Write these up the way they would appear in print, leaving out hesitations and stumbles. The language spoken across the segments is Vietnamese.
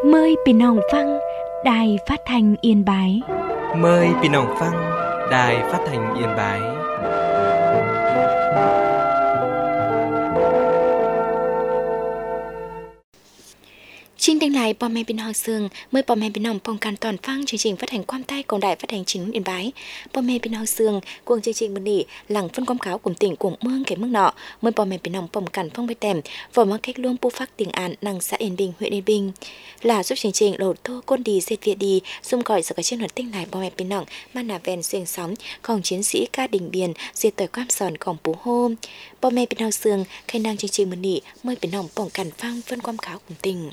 Mờiพี่น้องฟังđài phát thanh Yên Bái. Mời พี่น้องฟัง Đài Phát thanh Yên Bái. Xin tiếng lại bò mẹ bên họ sương, mời bò mẹ bên nòng phong can toàn phăng chương trình phát hành quan tay của đài phát hành chính Yên Bái. Bò mẹ bên họ sương, cuồng chương trình bên nỉ lẳng phân quảng cáo cùng tỉnh cùng mương cái mương nọ, mời bò mẹ bên nòng phong can phong bê tèm, vỏ mang cách luôn pu phát tình an năng xã Yên Bình huyện Yên Bình là giúp chương trình lột thô côn đi dệt việt đi, xung gọi sự cái trên hoạt tinh lại bò mẹ bên nòng mà nà ven xuyên sóng, còn chiến sĩ ca đỉnh biển diệt tỏi quam sòn còn bú hô. Bò mẹ bên họ sương, khai năng chương trình bên nỉ mời bên nòng phong can phăng phân quảng cáo cùng tỉnh.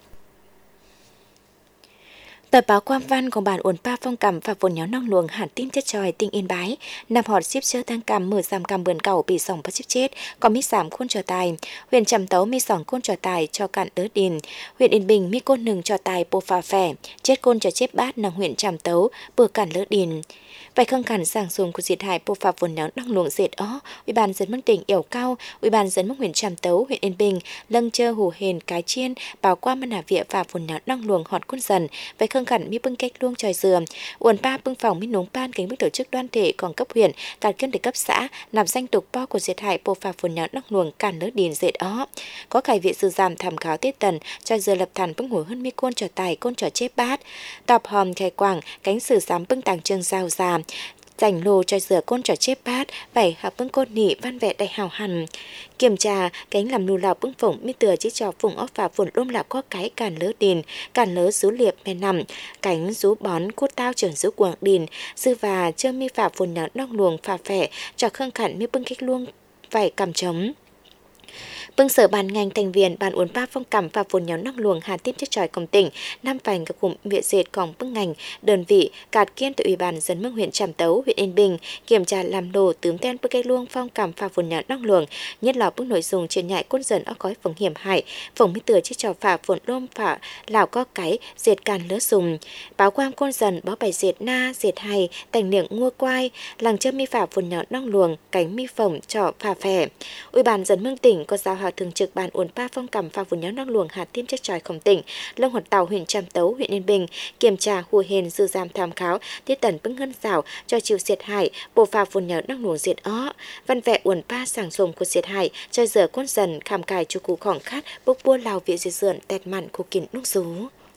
Tờ báo Quang Văn của bản uốn pa phong cầm và vốn nhóm nong luồng hẳn tim chết tròi tỉnh Yên Bái nạp họt ship chơ tăng cầm mở giảm cầm bườn cầu bị sòng bắt ship chết có mi giảm khuôn trở tài huyện Trầm Tấu mi sòng khuôn trở tài cho cạn đỡ điền huyện Yên Bình mi côn nừng cho tài bồ phà phẻ chết côn cho chết bát nằng huyện Trầm Tấu bừa cạn lỡ điền. Vậy khăng khẳng sang dùng của diệt hại bộ phạt vốn nhóm năng luồng dệt ó, Ủy ban dân mức tỉnh Yểu Cao, Ủy ban dân mức huyện Tràm Tấu, huyện Yên Bình, lâng chơ hủ hền cái chiên, báo qua mân hà vịa và vốn nhóm năng luồng họt quân dần. Vậy khăng khẳng mi bưng cách luông tròi dừa, uẩn ba bưng phòng mi núng ban kính bức tổ chức đoan thể còn cấp huyện, càn kiêm để cấp xã, nạp danh tục po của diệt hại bộ phạt vốn nhóm năng luồng càn lỡ điền dệt ó. Có cải viện sự giảm thảm kháo tiết tần, tròi dừa lập thản bưng hủ hơn mi côn trò tài côn trò chép bát, tọp hòm khai quảng, cánh sử giám bưng tàng trường giao già. Dành lô cho rửa côn trò chép bát, bảy học bưng côn nỉ văn vẹ đại hào hẳn. Kiểm tra, cánh làm lù lào bưng phổng mi từa chỉ cho phùng ốc và phồn lôm lạp có cái càn lỡ đền, càn lỡ rú liệp mẹ nằm, cánh rú bón cút tao trưởng rú quảng đền, sư và chơ mi phà phồn nháo nong luồng phà phẻ, cho khăng khẳng mi bưng cách luông vải cầm trống. Bưng sở ban ngành thành viên ban uốn ba phong cầm và vốn nhóm năng luồng hà tiếp chất tròi công tỉnh năm vành các cụm viện dệt còn bưng ngành đơn vị cạt kiên từ ủy ban dân mức huyện Tràm Tấu huyện Yên Bình kiểm tra làm đồ tướm ten bưng cây luông phong cầm và vốn nhóm năng luồng nhất là bưng nội dung truyền nhại quân dần ở gói phòng hiểm hại phòng mi từa chiếc trò phả vốn lôm phả lào có cái dệt càn lỡ sùng báo quang quân dần báo bài dệt na dệt hay thành niệm ngua quai làng chơ mi phả vốn nhóm năng luồng cánh mi phồng trọ phà phè ủy ban dân mức tỉnh có giao thường trực ban uốn pa phong cầm và vốn nhóm năng luồng hạt tiêm chất tròi không tỉnh lông hoạt tàu huyện Tràm Tấu huyện Yên Bình kiểm tra hùa hền dư giam tham khảo tiết tần bưng ngân rào cho chịu diệt hại bộ phà vốn nhóm năng luồng diệt ó văn vẽ uốn pa sàng dùng của diệt hại chơi dở quân dần khảm cài chu cú khỏng khát bốc bua lào viện diệt dượn tẹt mặn khu kín nước rú.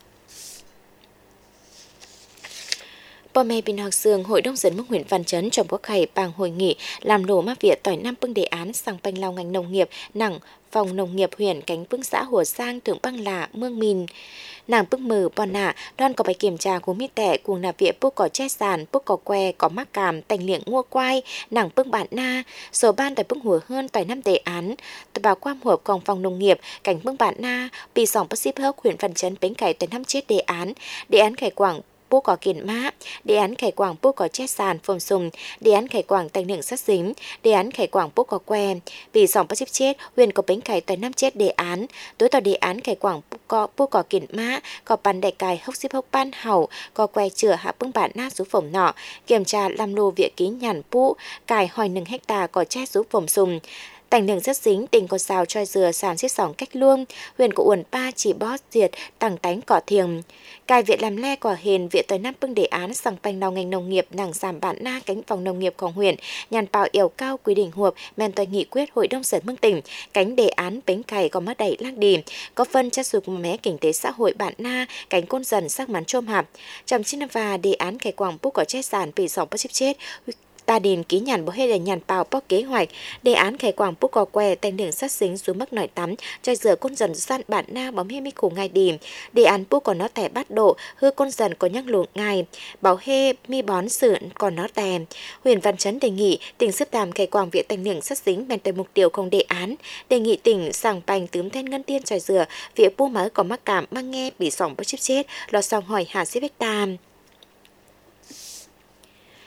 Bò mẹ bên học sương hội đồng dân mức huyện Văn Chấn trong quốc khải bằng hội nghị làm lỗ mắc viện tỏi năm bưng đề án sang banh lao ngành nông nghiệp nặng phòng nông nghiệp huyện cánh bưng xã Hùa Sang thượng băng là mương mìn nàng bưng mờ bò nạ đoan có bài kiểm tra của mi tẻ cuồng nạp viện bốc có che sàn bốc có que có mắc càm tành liệng ngua quai nàng bưng bản na số ban tại bưng hùa hơn tỏi năm đề án tờ báo quam hộp còn phòng nông nghiệp cánh bưng bản na bị sòng bất ship hốc huyện Văn Chấn bến cải tỏi năm chết đề án khải quảng bố có kiện mã, đề án khải quảng bố có chết sàn phồng sùng, đề án khải quảng tành lượng sát dính, đề án khải quảng bố có que. Vì dòng bắt ship chết, huyền có bánh cải toàn năm chết đề án, tối tỏ đề án khải quảng bố có kiện mã, có bàn đại cài hốc ship hốc ban hậu, có que chữa hạ bưng bản nát số phồng nọ, kiểm tra làm lô viện ký nhàn bố, cài hỏi 1 hecta có chết số phồng sùng. Tành đường rất dính tình có xào choi dừa sàn xiết sòng cách luông huyền của uẩn pa chỉ bót diệt tàng tánh cỏ thiềng cài viện làm le quả hền viện tới năm bưng đề án sang banh lao ngành nông nghiệp nàng giảm bản na cánh phòng nông nghiệpของhuyện nhàn bào Yểu Cao quy định hộp men tôi nghị quyết hội đồng dân mương tỉnh cánh đề án bánh cày có mắt đẩy lác đi có phân chất dục mé kinh tế xã hội bản na cánh côn dần sắc mắn trôm hạp chậm chín và đề án khải quảng bút có chết sàn bị dòng bắt chết ta điền ký nhàn bó hết để nhàn bào bóc kế hoạch đề án khải quảng bút có que tành đường sát dính xuống mức nổi tắm cho rửa con dần san bản na bóng hê mi khổ ngày đìm đề án bút có nó tẻ bắt độ hư con dần có nhắc luồng ngày bảo hê mi bón sửa còn nó tè huyện Văn Chấn đề nghị tỉnh xếp tàm khải quảng viện tành đường sát dính bèn tới mục tiêu không đề án đề nghị tỉnh sàng bành tướm then ngân tiên tròi rửa viện bu mới có mắc cảm mang nghe bị sòng bắt chết lo xong hỏi hà xếp tam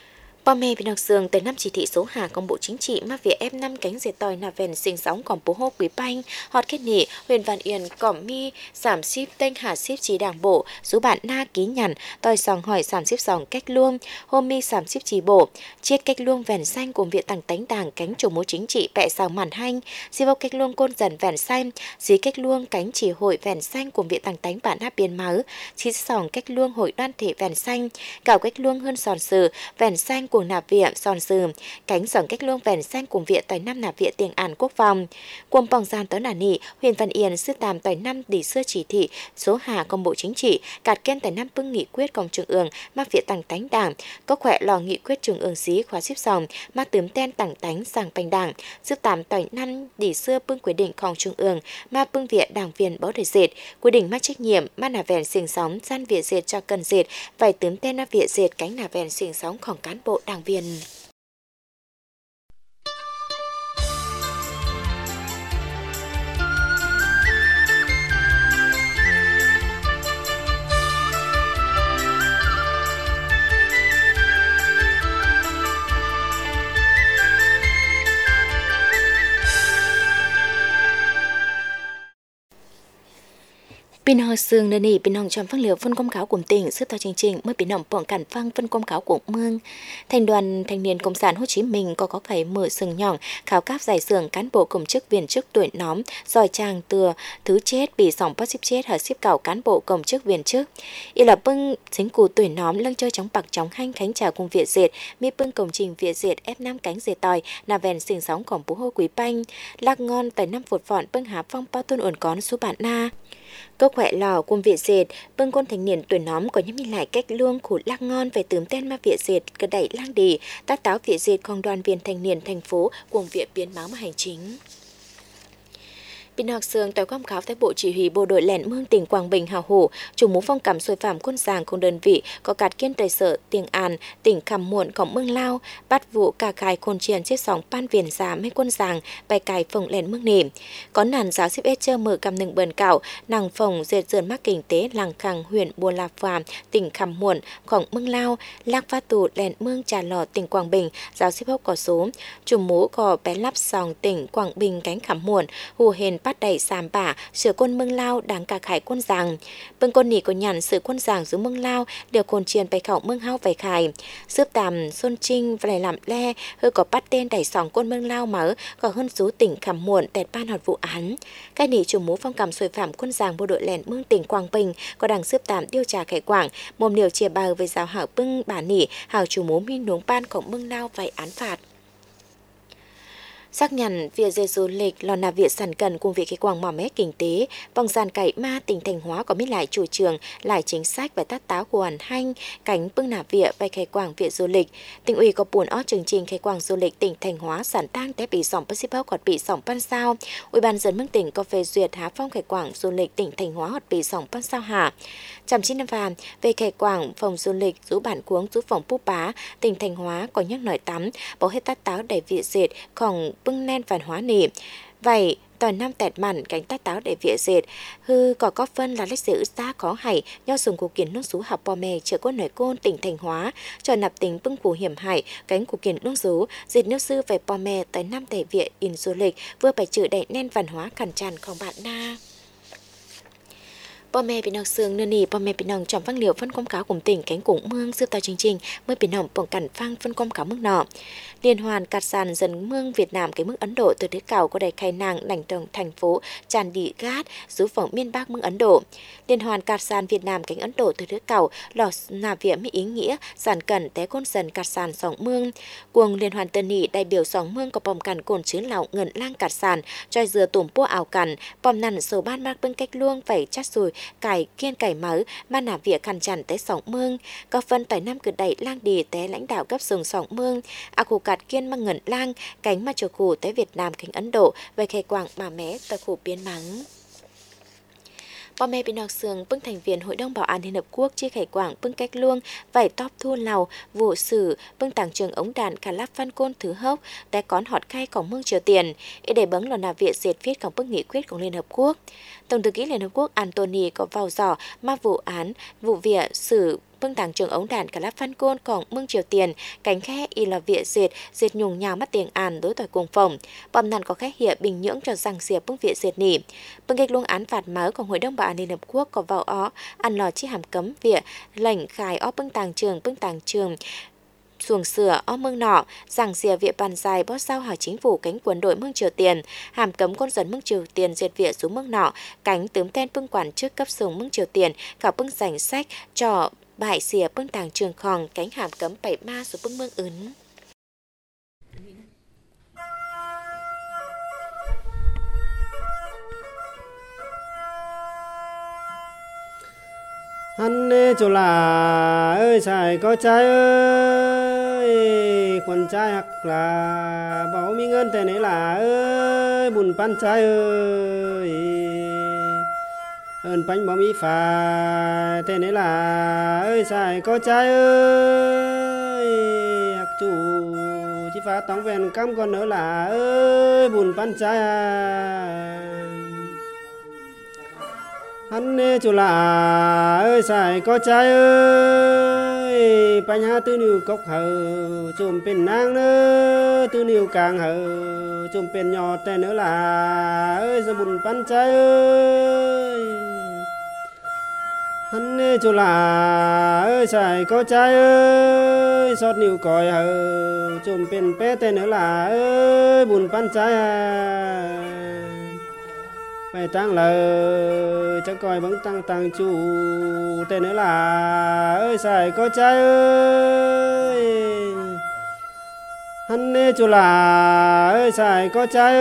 Bò mè bị nọc sương tới năm chỉ thị số hà công bộ chính trị mà việc F5 cánh diệt tòi nà vèn sinh sóng còn bố hô quý banh họt kết nỉ huyền Văn Yên cỏm mi giảm ship tên hà ship chỉ đảng bộ số bạn na ký nhằn tòi sòng hỏi giảm ship sòng cách luông hôm mi giảm ship chỉ bộ chiết cách luông vèn xanh cùng việc tàng tánh đảng cánh chủ mối chính trị bẹ sòng màn hanh di vô cách luông côn dần vèn xanh dí cách luông cánh chỉ hội vèn xanh cùng việc tàng tánh bản áp biên máu chỉ sòng cách luông hội đoan thể vèn xanh cào cách luông hơn sòn sừ vèn xanh cùng nạp viện sòn sừ cánh sòng cách luông vèn xanh cùng viện tại năm nạp viện tiền an quốc phòng quân bòng gian tới nà nị huyền Văn Yên sư tàm tại năm đi xưa chỉ thị số hà công bộ chính trị cạt khen tại năm bưng nghị quyết công trung ương mà viện tàng tánh đảng có khỏe lò nghị quyết trung ương xí khóa xếp sòng mà tướm ten tàng tánh sang bành đảng sư tàm tại năm đi xưa bưng quyết định công trung ương mà bưng viện đảng viên bảo đại dệt quyết định mà trách nhiệm mà nà vèn sinh sóng gian viện dệt cho cần dệt phải tướm ten nà viện dệt cánh nà vèn sinh sóngของcán bộ đảng viên. Pin ho sương nơi này pin hồng tròn phân liều phân công cáo của tỉnh sức to chương trình mới pin hồng bọn cản phăng phân công cáo của mương thành đoàn thanh niên cộng sản Hồ Chí Minh có cái mở sừng nhỏng khảo cáp giải xưởng cán bộ công chức viên chức tuổi nóm giỏi trang từa thứ chết bị sòng bắt ship chết hở ship cào cán bộ công chức viên chức y là bưng chính cù tuổi nóm lưng chơi chống bạc chống hanh khánh trà cùng việt dệt mi bưng công trình việt dệt F5 cánh dệt tòi nà vèn sinh sóngของbố hô quý banh lạc ngon tại năm phột phọn bưng há phong bao tôn ổn con số bạn na cơ khỏe lò cùng viện dệt bưng con thanh niên tuổi nóm có những lại cách luông khủ lạc ngon về tướm tên mà viện dệt cơ đẩy lang đi tác táo viện dệtของđoàn viên thanh niên thành phố cùng viện biến máu mà hành chính. Pin học sương tại quảng cáo tại bộ chỉ huy bộ đội lẻn mương tỉnh Quảng Bình hào hổ chủ mũ phong cảm xôi phạm quân giàng không đơn vị có cạt kiên tài sở tiền an tỉnh Khăm Muộn cổng mương lao bắt vụ cả cài khôn chiên chết sóng pan viền giá mấy quân giàng bài cài phòng lẻn mương nỉ có nàn giáo xếp ết chơ mở cầm nừng bờn cạo nàng phòng dệt dườn mắc kinh tế làng khang huyện Bùa Lạp Phàm tỉnh Khăm Muộn cổng mương lao lạc phát tù lẻn mương Trà Lò tỉnh Quảng Bình giáo xếp hốc có số chủ mũ có bé lắp sòng tỉnh Quảng Bình cánh Khăm Muộn hù hền bắt đẩy sàm bả sửa quân mương lao đáng cả khải quân giàng bưng con nỉ có nhàn sự quân giàng dưới mương lao đều cồn chiên bày khẩu mương hao vầy khải xếp tàm xuân trinh và lại làm le hơi có bắt tên đẩy sòng quân mương lao mở có hơn số tỉnh Khăm Muộn tẹt ban hoạt vụ án cái nỉ chủ mũ phong cảm xôi phạm quân giàng bộ đội lẻn mương tỉnh Quảng Bình có đảng xếp tàm điều tra khải quảng mồm điều chia bào với giáo hảo bưng bà nỉ hảo chủ mũ minh nuống ban cổng mương lao vầy án phạt xác nhận việc dệt du lịch là việc sản cần cùng việc cái quảng mỏ mét kinh tế vòng sàn cày ma tỉnh Thanh Hóa có biết lại chủ trương lại chính sách và tác táo của hoàn hanh cánh bưng nà viện và khai quảng viện du lịch tỉnh ủy có buồn ót chương trình khai quảng du lịch tỉnh Thanh Hóa sản tăng té bị sòng Pacific hoặc bị sòng pan sao ủy ban dân mương tỉnh có phê duyệt há phong khai quảng du lịch tỉnh Thanh Hóa hoặc bị sòng pan sao hạ chăm chín năm vàng về khai quảng phòng du lịch rú bản cuống rú phòng Pú Bá tỉnh Thanh Hóa có nhắc nói tắm bỏ hết tác táo đầy viện dệtของbưng nen văn hóa nỉ vậy toàn năm tẹt mặn cánh tác táo để viện dệt hư có phân là lịch sử xa có hải nho dùng cuộc kiến nước rú học bò mè chở quân nội côn tỉnh Thanh Hóa cho nạp tỉnh bưng phủ hiểm hải cánh cuộc kiến nước rú dệt nước sư về bò mè tới năm tẻ viện in du lịch vừa phải chữ đẩy nen văn hóa cằn trànของbạn na bò mè bị nọc sương nơ nỉ bò mè bị nọc trong văn liệu phân công cáo cùng tỉnh cánh cũng mương xưa tàu chương trình mới bị nọc bỏng cản phăng phân công cáo mức nọ liên hoàn cạt sàn dần mương Việt Nam cái mức Ấn Độ từ thứ cào có đầy khai nàng đành đồng thành phố tràn đi gát rú phòng miền Bắc mương Ấn Độ liên hoàn cạt sàn Việt Nam cánh Ấn Độ từ thứ cào lò nà viện mỹ ý nghĩa sản cần té côn dần cạt sàn sòng mương cuồng liên hoàn tân nỉ đại biểu sòng mương có bom cản cồn chứ lạo ngẩn lang cạt sàn choi dừa tủm pua ảo cản bom nằn sầu ban mạc bưng cách luông phải chát rồi cải kiên cải mớ mà nà việc khăn chằn té sòng mương có phân tại năm cử đẩy lang đi té lãnh đạo cấp sừng sòng mương khu cạt kiên mang ngẩn lang cánh mà cho khu tới Việt Nam cánh Ấn Độ về khai quảng mà mé tại khu biến mắng bò mè bị nọc sương bưng thành viên Hội đồng Bảo an Liên Hợp Quốc chia khai quảng bưng cách luông vải top thu lào vụ sử bưng tảng trường ống đạn cả lắp văn côn thứ hốc té cón họt khaiของmương Triều Tiền để bấng là nà viện diệt viếtของbưng nghị quyết của Liên Hợp Quốc Tổng thư ký Liên Hợp Quốc Anthony có vào dò mà vụ việc xử bưng tàng trường ống đàn cả lá phan côn còn mương Triều Tiền cánh khe y là vịa diệt nhùng nhào mắt tiền àn đối tỏi cùng phòng bom nàn có khe hiện bình nhưỡng cho rằng diệp bưng vịa diệt nỉ bưng kịch luông án phạt máu của hội đồng bảo an Liên Hợp Quốc có vào ó ăn lò chi hàm cấm vịa lệnh khai ó bưng tàng trường xuồng sửa ó mương nọ rằng dìa viện bàn dài bót sao hỏi chính phủ cánh quân đội mương Triều Tiền hàm cấm con dân mương Triều Tiền diệt viện xuống mương nọ cánh tướng tên bưng quản trước cấp sùng mương Triều Tiền cả bưng danh sách cho bại dìa bưng tàng trường khòng cánh hàm cấm 73 xuống bưng mương ứng hắn chỗ là ơi xài có trai ơi quần trai hoặc là bảo mi ngân thế này là ơi bùn pan trai ơi ơn bánh bảo mi phà thế này là ơi xài có trai ơi hoặc chủ chỉ phá tóng ven cam còn nữa là ơi bùn pan trai hắn chỗ là ơi xài có trai ơi bánh ha tư niu cốc hờ chùm pin nang nữa tư niu càng hờ chùm pin nhỏ tên nữa là ơi sa bùn pan trai ơi hắn chỗ là ơi xài có trai ơi sót niu còi hờ chùm pin bé tên nữa là ơi bùn pan trai mày tăng lời chắc coi vẫn tăng chủ tên nữa là ơi xài có trai ơi hắn chỗ là ơi xài có trai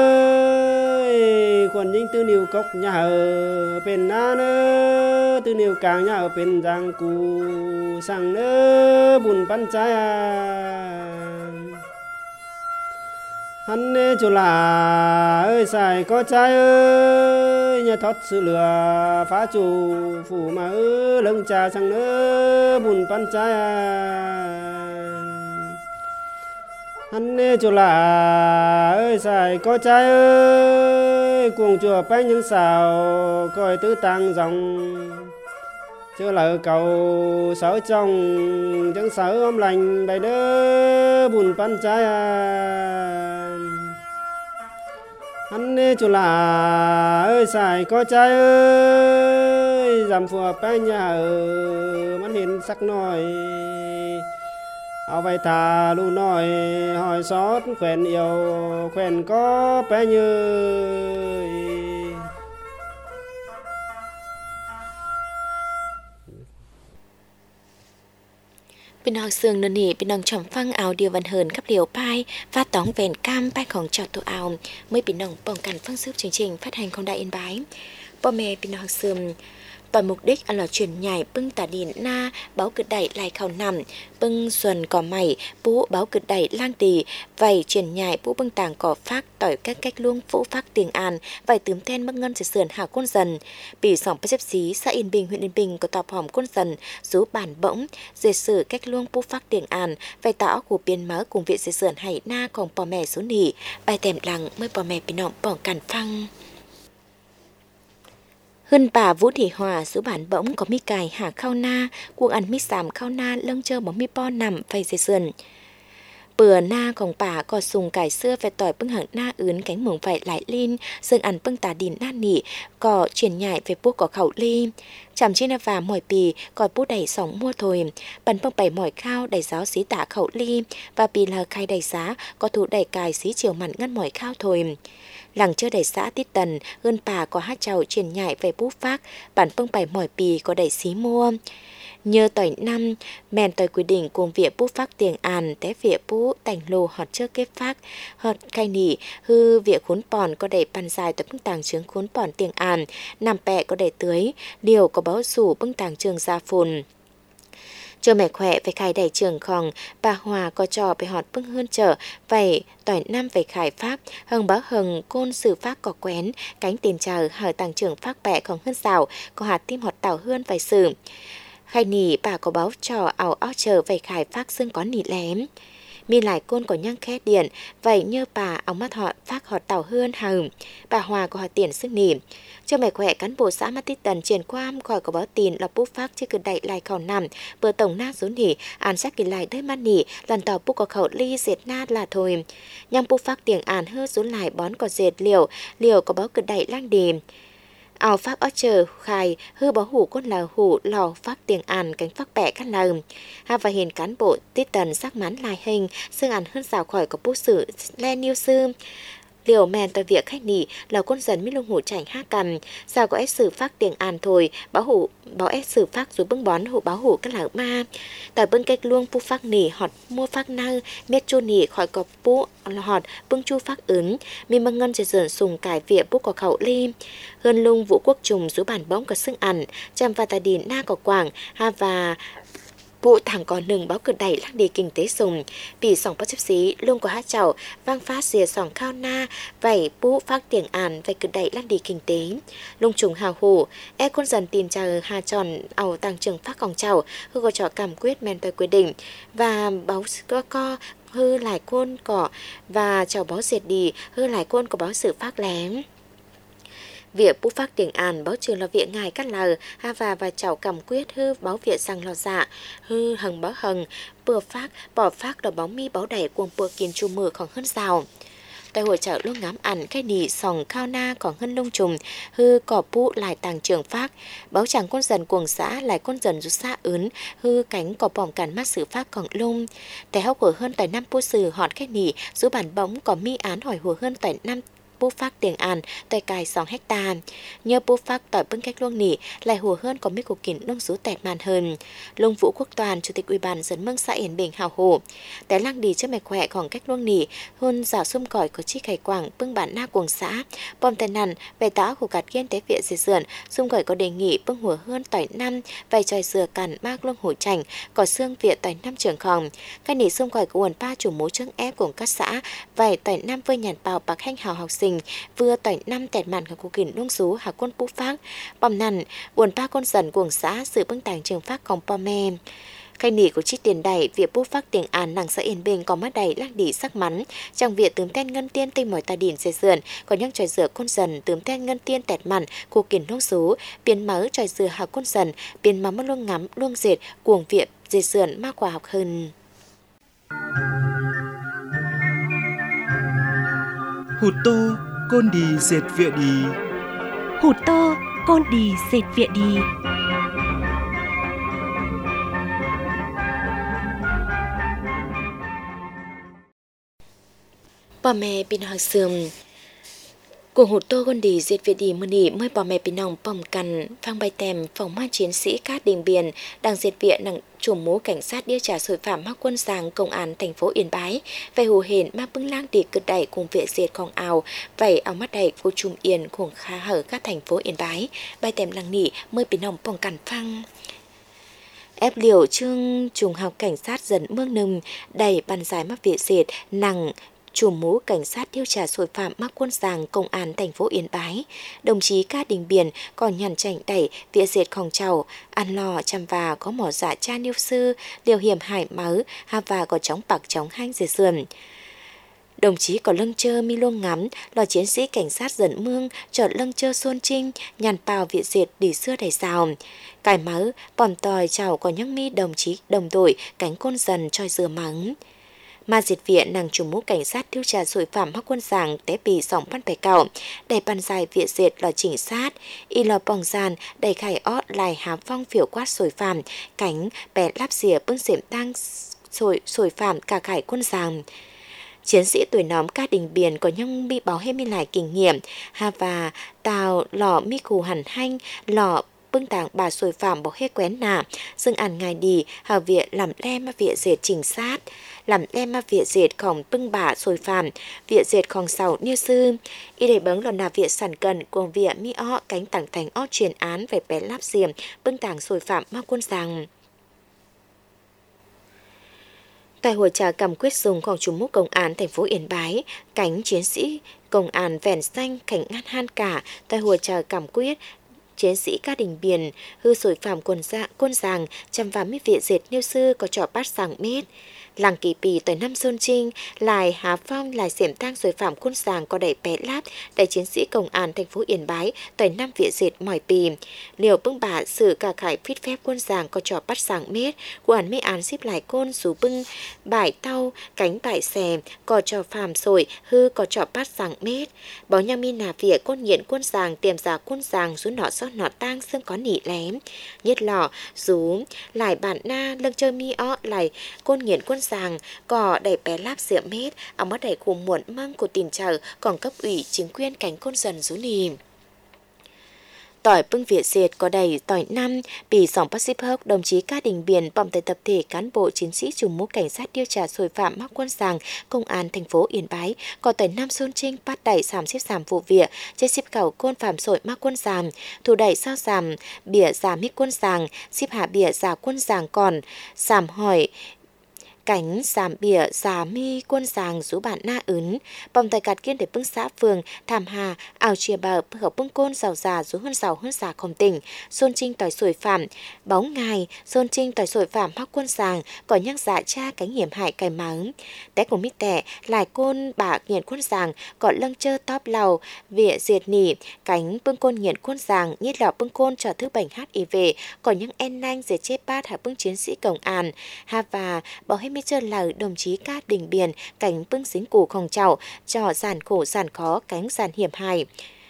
ơi quần dính tư niu cốc nhà hờ bên na nữa tư niu càng nhà hờ bên giang cù sang nữa bùn pan trai hắn chỗ là ơi xài có trai ơi nhà thoát sự lừa phá chủ phủ mà lưng trà sang nữa bùn pan trai hắn chỗ là ơi xài có trai ơi cuồng chùa bánh những xào coi tứ tăng dòng chưa là cầu sáu trong chẳng sáu ôm lành bài đỡ bùn pan trai hắn chỗ là ơi xài có trai ơi giảm phùa bé nhà ở mắt hiện sắc nổi áo vai thà lu nổi hỏi xót khỏen yêu khỏen có bé như bên học sương nôn nỉ bên đồng chồng phăng áo điều văn hờn khắp liều pai phát tóng vẹn cam paiของchọt tổ áo mới bên đồng bỏng cản phương giúp chương trình phát hành không đại yên bái bò mẹ bên học sương và mục đích là chuyển nhảy bưng tả điền na báo cực đẩy lại khảo nằm bưng xuân cỏ mày bú báo cực đẩy lang tỳ vầy chuyển nhảy bú bưng tàng cỏ phát tỏi các cách luông phũ phát tiền an vài tướm then mất ngân sườn hạ côn dần bị sòng bếp xí xã Yên Bình huyện Yên Bình có tọp hòm côn dần rú bản bỗng dệt sử cách luông bú phát tiền an vài tảo của biên mớ cùng viện sườn hải na còn bò mẹ số nỉ bài tèm lằng mới bò mẹ bị nọng bỏ cản phăng hơn bà Vũ Thị Hòa số bản bỗng có mi cài hạ khao na cuộc ăn mi sàm khao na lưng chơ bóng mi po nằm vây dây sườn bừa naของbà có sùng cải xưa về tỏi bưng hạng na ướn cánh mường vải lại lên sơn ăn bưng tà đìn na nỉ có chuyển nhại về bút có khẩu ly chằm trên và mỏi pì có bút đầy sóng mua thôi bắn bưng bảy mỏi khao đầy giáo xí tả khẩu ly và pì là khai đầy giá có thủ đầy cài xí chiều mặn ngăn mỏi khao thôi làng chưa đầy xã Tít Tần hơn bà có hát chầu truyền nhại về bút phát bản bưng bảy mỏi pì có đầy xí mua nhờ tỏi năm mèn tỏi quy định cùng việc bút phát tiền an té việc bút tành lô họt trước kết phát họt khai nỉ hư việc khốn bòn có đầy bàn dài tập bưng tàng trướng khốn bòn tiền an nằm bẹ có đầy tưới điều có báo sủ bưng tàng trường ra phùn chờ mẹ khỏe phải khai đầy trường khòng bà Hòa có trò phải họt bưng hơn trở vậy tỏi năm phải khai pháp hừng báo hừng côn sử pháp có quén cánh tiền chờ hở tàng trưởng phát bẹ còn hơn xào có hạt tim họt tảo hơn phải xử khai nỉ bà có báo trò ảo áo chờ phải khai phát xương có nỉ lém mi lại côn có nhang khét điện vậy như bà ông mắt họ phát họ tàu hơn hầm bà Hòa của họ tiền sức nỉ cho mẹ khỏe cán bộ xã Mắt Tít Tần triển quam khỏi có báo tin là bút phát chứ cứ đậy lại khẩu nằm bờ tổng na số nỉ án sắc kỳ lại đới mắt nỉ lần tàu bút có khẩu ly dệt na là thôi nhang bút phát tiền án hơ số lại bón có dệt liều có báo cứ đậy lang đì ảo phát ở chờ khai hư báo hủ con là hủ lò phát tiền án cánh phát bẻ các lờ ha và hiện cán bộ Tít Tần sắc mắn lại hình xương án hơn rào khỏi có bút sử le niêu sư liều men tại việc khách nỉ là con dần mới lông hủ chảnh ha cầm sao có ép xử phát tiền an thôi báo ép xử phát rồi bưng bón hủ báo hủ các lão ma tại bưng cách luông pu phát nỉ họt mua phát năng mét chu nỉ khỏi có pu họt bưng chu phát ứng mi măng ngân sẽ dần sùng cải viện pu có khẩu lim hơn lung vũ quốc trùng dưới bản bóng có xương ăn chăm và ta đi na có quảng ha và bộ thẳng có nừng báo cực đẩy lắc đi kinh tế sùng vì sòng bắt chấp xí luôn có hát chảo vang phát xìa sòng khao na vậy bố phát tiền àn vậy cực đẩy lắc đi kinh tế lung trùng hào hổ con dần tin chờ hà tròn ảo tăng trường phát còng chảo hư có trò cảm quyết men về quy định và báo co hư lại côn cỏ và chảo báo diệt đi hư lại côn có báo sự phát lém việc bút phát tiền an báo trường là việc ngài cắt lờ ha và cháu cầm quyết hư báo việc rằng lò dạ hư hằng báo hằng bừa phát bỏ phát đỏ báo mi báo đẩy cuồng bừa kiến chu mở còn hơn rào tại hội chợ luôn ngắm ảnh cái nỉ sòng khao na còn hơn lông trùng hư cỏ pu lại tàng trường phát báo chẳng con dần cuồng xã lại con dần rút xa ướn hư cánh cỏ bỏng cản mắt sự phát còn lung tại hóc của hơn tại năm pu sử họt cái nỉ số bản bóng có mi án hỏi hùa hơn tại năm bố phát tiền an tại cài 6 hecta nhờ bố phát tại bưng cách luông nỉ lại hùa hơn có mấy cuộc kiện nông số tẹt màn hơn Lung Vũ Quốc Toàn chủ tịch ủy ban dân mương xã Yên Bình hào hồ tại lăng đi cho mẹ khỏe còn cách luông nỉ hôn giả xung cỏi có chi khải quảng bưng bản na cuồng xã bom tai nạn về táo của cạt kiên tế viện dì sườn xung cỏi có đề nghị bưng hùa hơn tỏi năm vài tròi dừa cằn bác luông hổ chảnh có xương viện tỏi năm trường khòng cái nỉ xung cỏi của quần ba chủ mối trứng ép của các xã vài tỏi năm vơi nhàn bào bạc hanh hào học sinh vừa tỏi năm tẹt màn của cuộc kiện nông số hạ quân bút phát bom nằn buồn ba con dần cuồng xã sự bưng tàng trường phát còn pom me khai nỉ của chi tiền đẩy việc bút phát tiền an nàng xã Yên Bình có mắt đầy lắc đi sắc mắn trong việc tướm ten ngân tiên tinh mỏi ta điển dây sườn có những tròi dừa con dần tướm ten ngân tiên tẹt màn cuộc kiện nông số biến mớ tròi dừa hạ con dần biến mắm luôn ngắm luôn dệt cuồng viện dây sườn ma quả học hơn hụt tô con đi dệt viện đi hụt tô con đi dệt viện đi bà mẹ bình hỏi sườn cuộc hụt tô con đi dệt viện đi mưa nỉ mới bà mẹ bình nòng bồng cằn phang bay tèm phòng ma chiến sĩ cát đình biển đang dệt viện nặng chủ mố cảnh sát điều tra tội phạm mắc quân giang công an thành phố Yên Bái về hù hển ma bưng lang đi cực đẩy cùng viện diệt con ảo vậy áo mắt đẩy của Trung Yên cùng khá hở các thành phố Yên Bái bay tèm lăng nỉ mới bị nòng bồng cằn phăng ép liều trương trùng học cảnh sát dần mương nừng đẩy bàn giải mắc viện diệt nặng chủ mũ cảnh sát điều tra tội phạm mắc quân giang công an thành phố Yên Bái đồng chí Ca Đình Biển còn nhằn chảnh đẩy viện diệt khòng trầu ăn lò chăm và có mỏ dạ cha niêu sư liều hiểm hải máu ha và có chóng bạc chóng hanh dệt sườn đồng chí có lâng chơ mi luôn ngắm là chiến sĩ cảnh sát dần mương chọn lâng chơ xuân trinh nhàn bào viện diệt đi xưa đầy xào cải máu bòn tòi chào có những mi đồng chí đồng đội cánh côn dần trôi dừa mắng mà diệt viện nàng chủ mũ cảnh sát điều tra tội phạm mắc quân giang té bì sòng bắt bẻ cạo đầy bàn dài viện diệt là chỉnh sát y lò bong gian đầy khai ót lại hám phong phiểu quát tội phạm cánh bẻ láp xìa bưng xiểm tăng tội phạm cả khải quân giang chiến sĩ tuổi nóm Ca Đình Biển có những bị báo hết mi lại kinh nghiệm ha và tàu lò mi khù hẳn hanh lò bưng tàng bà tội phạm bỏ hết quén nà dừng ăn ngày đi hào viện làm lem mà viện diệt chỉnh sát làm lem mà viện diệt khổng bưng bà tội phạm viện diệt khổng sầu niêu sư y để bấng lần nào viện sản cần cùng viện mi o cánh tảng thành o truyền án về bé láp xiềm bưng tàng tội phạm ma quân giang tại hội trà cầm quyết dùngของchủ mũ công an thành phố Yên Bái cánh chiến sĩ công an vẻn xanh cảnh ngăn han cả tại hội trà cầm quyết chiến sĩ Ca Đình Biển hư tội phạm quân giang chăm và mít viện dệt niêu sư có trò bát sàng mít Làng Kỳ Pì tới năm Xuân Trinh, lại Hà Phong lại xiểm tang rồi phạm quân sàng có đẩy bé lát, đại chiến sĩ công an thành phố Yên Bái tới năm Viện Dệt mỏi Pì. Liều bưng bả sự cả khải phít phép quân sàng có trò bắt sàng mết, quản mấy án xếp lại côn sú bưng, bải tàu, cánh bải xè, có trò phàm sồi, hư có trò bắt sàng mết. Báo nhau mi nà vỉa côn nghiện quân sàng tiềm giả quân sàng rú nọ xót nọ tang xương có nỉ lém. Nhất lọ, rú, lại bản na, lưng chơi mi ọ, lại côn nghiện quân sàng, có đẩy bé láp dựa mết, áo mất đẩy khu muộn măng của tìm chờ, còn cấp ủy chính quyền cánh côn dần rú nì. Tỏi bưng Việt Diệt có đầy tỏi năm, bị sòng Pacific đồng chí Ca Đình Biển bỏng tại tập thể cán bộ chiến sĩ trùng mũ cảnh sát điều tra tội phạm mắc quân sàng công an thành phố Yên Bái có tỏi năm Xuân Trinh bắt đẩy xàm xếp giảm vụ việc chế xếp cầu côn phạm sội mắc quân sàng thủ đẩy sao giảm bỉa giả mít quân sàng xếp hạ bỉa giả quân sàng còn giảm hỏi cánh giảm bỉa giả mi quân sàng rú bản na ứng bom tài cạt kiên để bưng xã phường thảm hà ảo chia bờ khẩu bưng côn giàu già rú hơn già không tỉnh Xuân Trinh tỏi sủi phạm bóng ngài Xuân Trinh tỏi sủi phạm mắc quân sàng có nhắc dạ cha cánh hiểm hại cài máng té của mít tẻ lại côn bả nghiện quân sàng có lâng chơ tóp lầu vỉa diệt nỉ cánh bưng côn nghiện quân sàng nhít lọ bưng côn trở thứ bệnh HIV có những en nanh dệt chết bát hạ bưng chiến sĩ công an ha và bảo hết mi trơn là đồng chí Ca Đình Biển cánh bưng dính củ không chảo cho giàn khổ giàn khó cánh giàn hiểm hại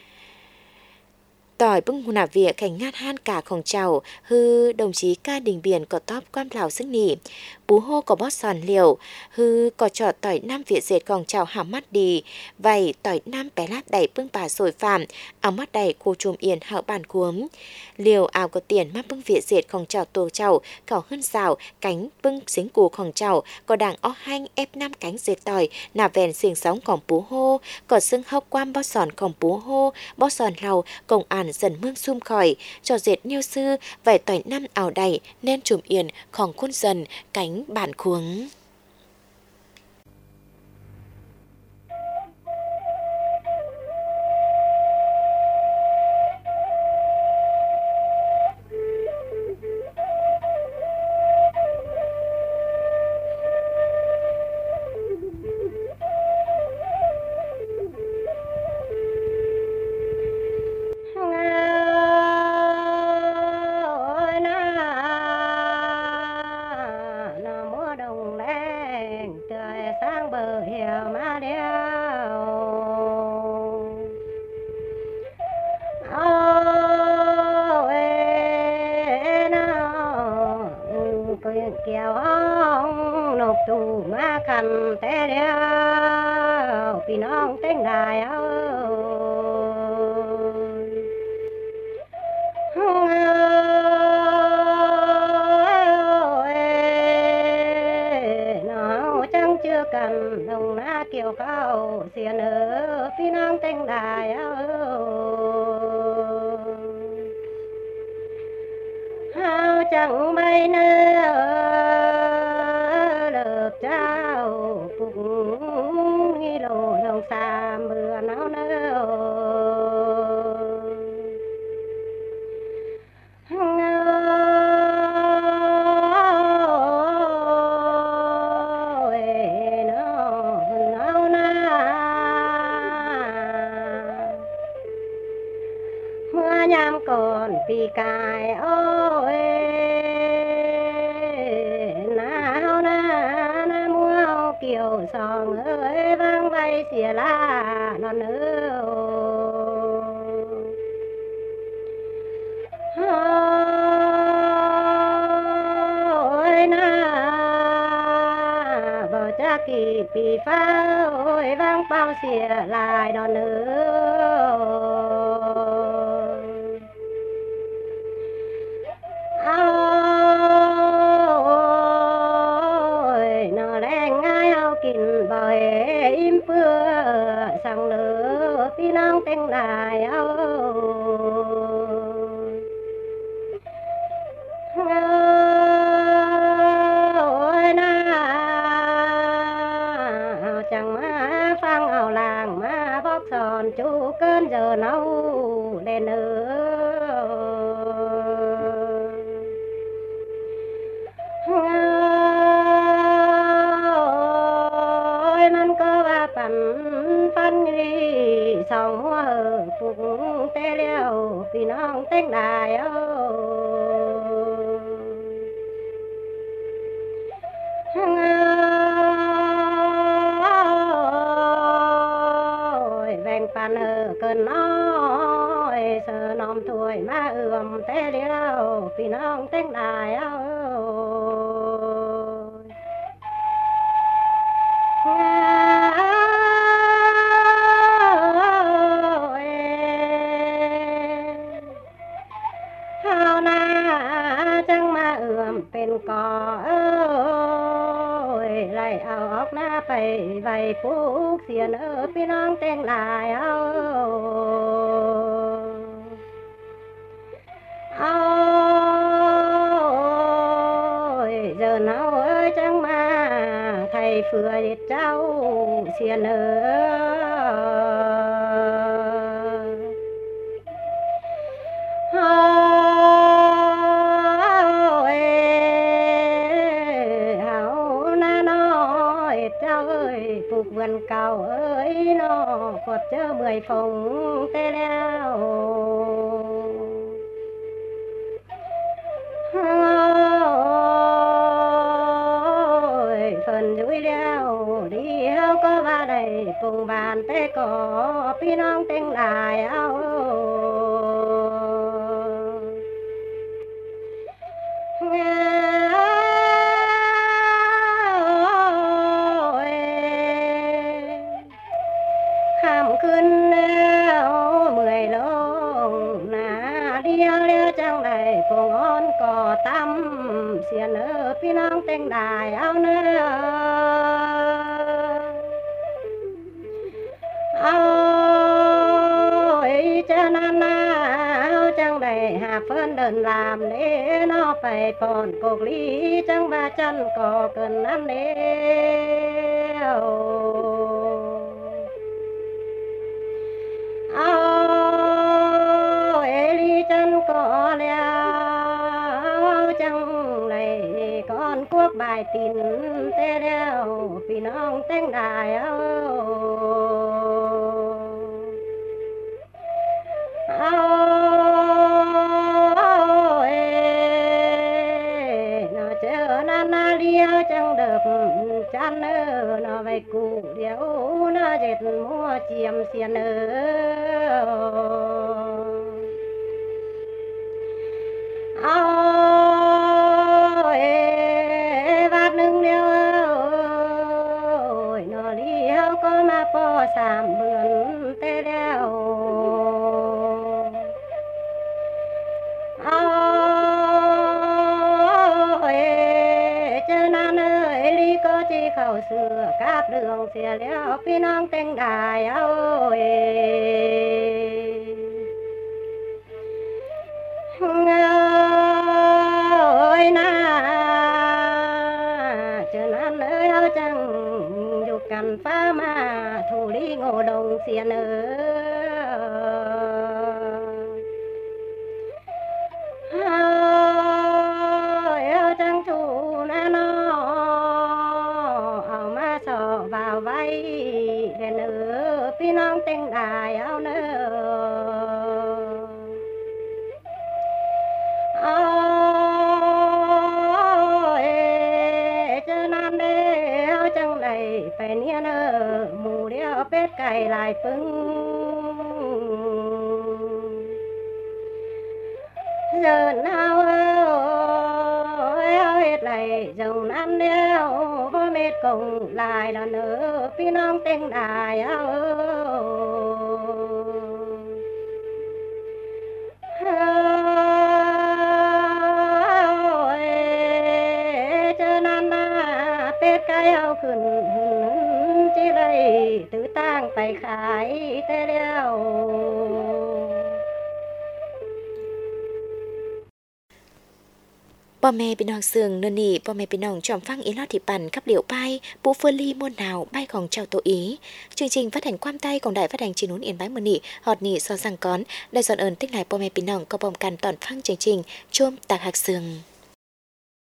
tỏi bưng nà vỉa cảnh ngát han cả không chảo hư đồng chí Ca Đình Biển có tóp quan lào sức nỉ bú hô có bót sòn liều hư có trò tỏi nam Việt dệt còn chào hàm mắt đi vậy tỏi nam bé lát đẩy bưng bà sồi phạm áo mắt đẩy cô chùm yên hạo bàn cuống liều áo có tiền mắt bưng Việt dệt còn chào tổ chào cào hơn xào cánh bưng xính cù còn chào có đảng o hanh ép năm cánh dệt tỏi nà vèn xiềng sóng còn bú hô có xương hốc quam bót sòn còn bú hô bót sòn lầu công an dần mương sum khỏi cho dệt nhiêu sư vậy tỏi năm ảo đầy nên chùm yên còn khuôn dần cánh bản khuống. kéo nộp tù ma khăn té đeo vì nong tên đài ơi nó chẳng chưa cần đồng na kiều cao xiên ở vì nong tên đài ơi hao chẳng bay nữa lợp trao phục nghi lộ lòng xa mưa náo nơ nhám còn pì cài ôi nào na mua kiều sòng ơi vang bay xìa la non nữa ôi na vào cha kỳ pì phá ôi vang bao xìa lại non nữa ôi nó đen ngay ao kín bờ im phưa sang lửa phi nang tên đài ôi na chẳng má phang ao làng má bóc sòn chú cơn giờ nấu lên nữa สองหัวปุกเตเลียวพี่น้องแต่งได้แบ่งปันเกินน้อยเสนอมถ้วยมาเอื้อมแต่เดียวพี่น้องแต่งได้เป็นก่อไล่เอาออกหน้าไปไว้ปลูกเสียนพี่น้องแต่งหลายเดินเอาจังมาไทยเฟื่อเด็ดเจ้าเสียนปลูกเงินเก่านอกดเจอเมื่อยฟงเตแล้วเพิ่นอยู่แล้วดีเฮาก็ว่าได้ปรุงบ้านแต่ก็พี่น้องแต่งหลายขึ้นแล้วเมื่อยลงหน้าเดียวแล้วจังได้พงอ้อนก่อตั้มเสียเนอพี่น้องแต่งได้เนอเจ้านานาจังได้หาเพิ่นเดินลามเด้นอไปปอนกกลีจังบาจันก่อเกินนั้นเด้จันก็แล้วจังไรก่อนกวกบายตินแต่แล้วพี่น้องแต่งได้เจอนาเดียวจังเดิบจันนาไว้กูเดียวนาเจ็ดมัวเจียมเสียวัดหนึ่งเดียวนอเลี้ยวก็มาปอ3 เดือนแต่แล้วเจอนาลีก็จีเข้าเสือกาบเรื่องเสียแล้วพี่น้องแต่งได้นาเจอนั้นเอาจังอยู่กันฟ้ามาทุลีโง่ดงเสียเอาจังถูนาเอามาสอบ่าวไว้เด่นพี่น้องแต่งได้เนอไปเนี่ยเนอหมูเดียวเป็ดไก่ลายปึ้งเดินเอาเฮ็ดไรจังนั้นเดียวบ่เม็ดกงลายแล้วเนอพี่น้องแต่งได้เอาขึ้นจีไรถือตั้งไปขายแต่แล้วพ่อแม่พี่น้องเสืองนนี่พ่อแม่พี่น้องจอมฟังอีลอดที่ปั่นขับเหลียวไปปูเฟอร์ลี่มวนหนาวใบของเจ้าตัวý chương trình phát hànhความใต้ของđài phát hànhจีนุนเอียนไม้มือนี่ฮอดนี่ซอสังก้อนได้สอนเอิญtíchหลายพ่อแม่พี่น้องก็พร้อมกันตอนฟังchương trình chôm tạc hạc sườn